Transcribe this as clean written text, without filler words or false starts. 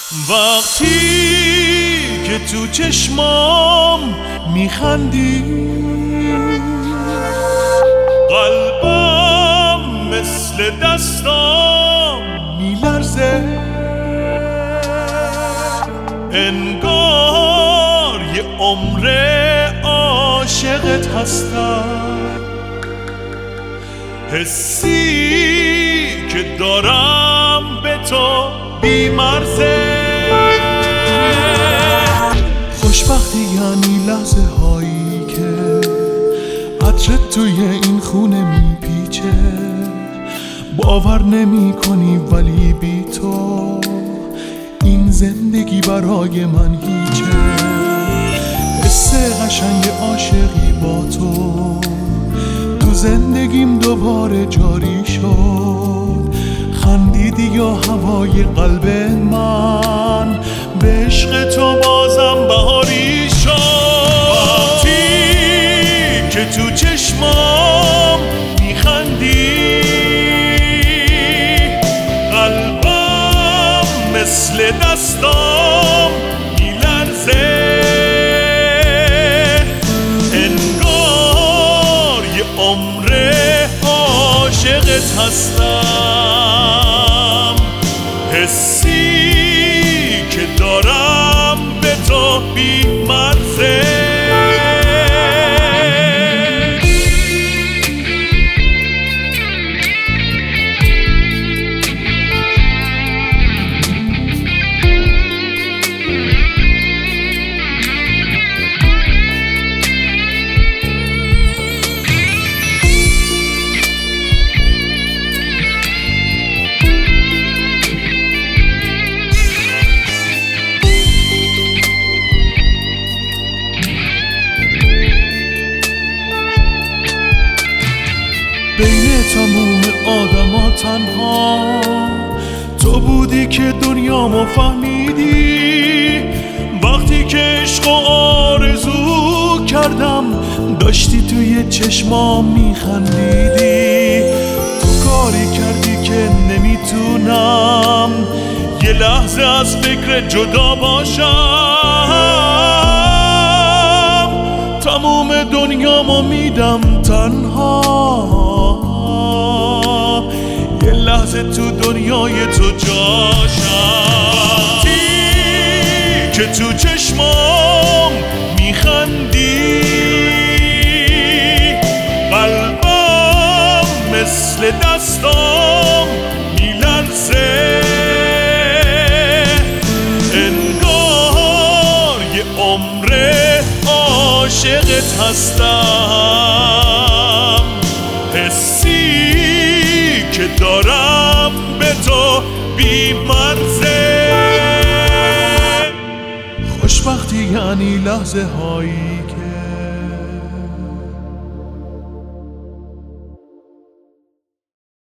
وقتی که تو چشمام میخندی، قلبم مثل دستام میلرزه، انگار یه عمره عاشقت هستم. حسی که دارم به تو بی‌مرزه. خوشبختی یعنی لحظه هایی که عطرت توی این خونه میپیچه، باور نمی کنی ولی بی تو این زندگی برای من هیچه. حس قشنگ عاشقی با تو زندگیم دوباره جاری شد. خندیدی یا هوای قلب من به عشق تو بازم بهاری شد. وقتی که تو چشمام میخندی، قلبم مثل دستام میلرزه، انگار یه عمره عاشقت هستم. حسی که دارم به تو بی‌مرزه. بین تموم آدما تنها تو بودی که دنیامو فهمیدی. وقتی که عشق و آرزو کردم داشتی توی چشمام میخندیدی. تو کاری کردی که نمیتونم یه لحظه از فکر جدا باشم. تموم دنیامو میدم تنها، یه لحظه تو دنیای تو جاشم. وقتی که تو چشمام میخندی، قلبم مثل دستام میلرزه، انگار یه عمره عاشقت هستم. حسی که دارم به تو بی‌مرزه. خوشبختی یعنی لحظه هایی